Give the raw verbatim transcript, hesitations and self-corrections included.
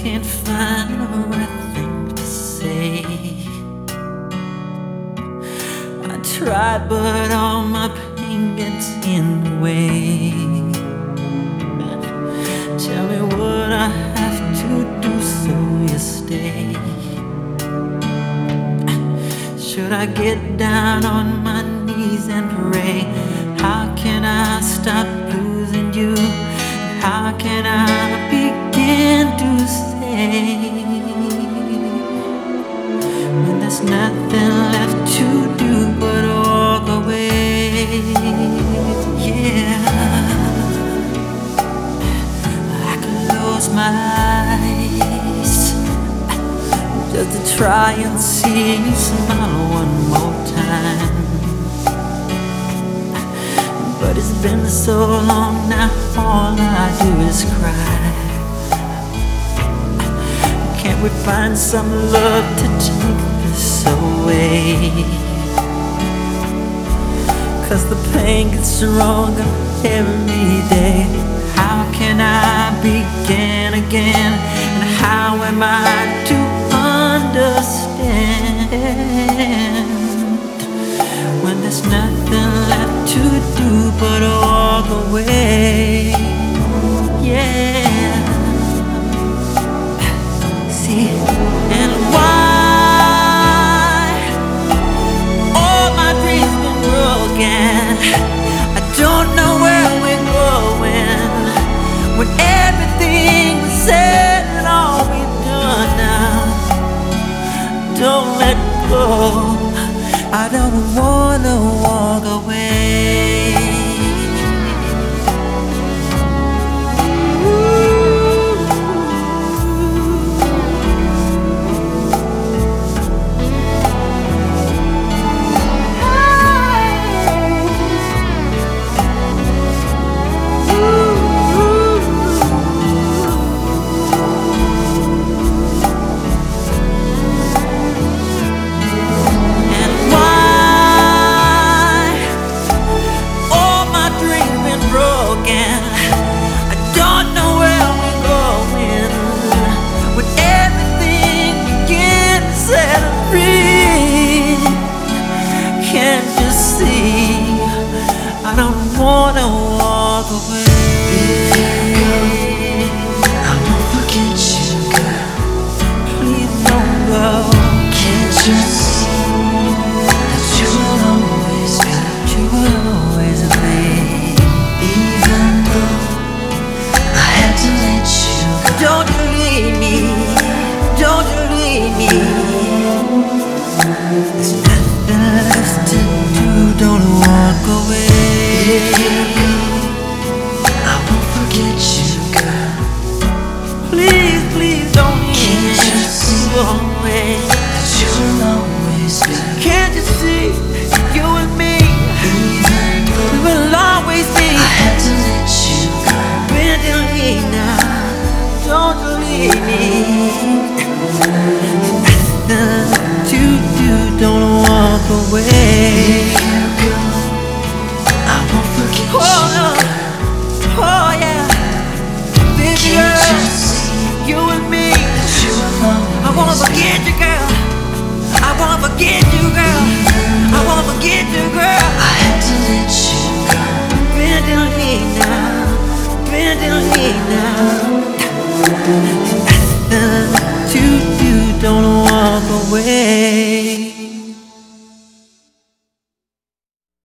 can't find the right thing to say. I tried, but all my pain gets in the way. Tell me what I have to do so you stay. Should I get down on my knees and pray? How can I stop losing you? How can I begin to say when there's nothing left to do but walk away? Yeah, I could close my eyes just to try and see you smile one more time. But it's been so long now, all I do is cry. Can't we find some love to take this away? Cause the pain gets stronger every day. How can I begin again? And how am I to understand when there's nothing left to do but walk away? Yeah. See, and why all my dreams been broken? I don't know where we're going when everything was said and all we've done now. Don't let go. I don't wanna walk away. I don't wanna walk away. I won't forget you, girl. Please don't go. Can't you see that you will always be? You will always be. Even though I had to let you go. Don't you leave me. Don't you leave me. There's nothing left to do. Don't walk away. I won't forget you, girl. Please, please don't leave Can't me. you see away. that you will always be? Can't you see you and me? Even though We will always be. I had to let you go. Bend in me now. Don't you leave me. Nothing to do. Don't walk away. If you go, I won't forget Oh you, no. girl. Oh yeah. Baby Can't you girl, see you and me. that you will always I wanna be? forget you, girl. I wanna forget you, girl. I wanna forget you, girl. I had to let you go. Bend in me now. Bend in me now.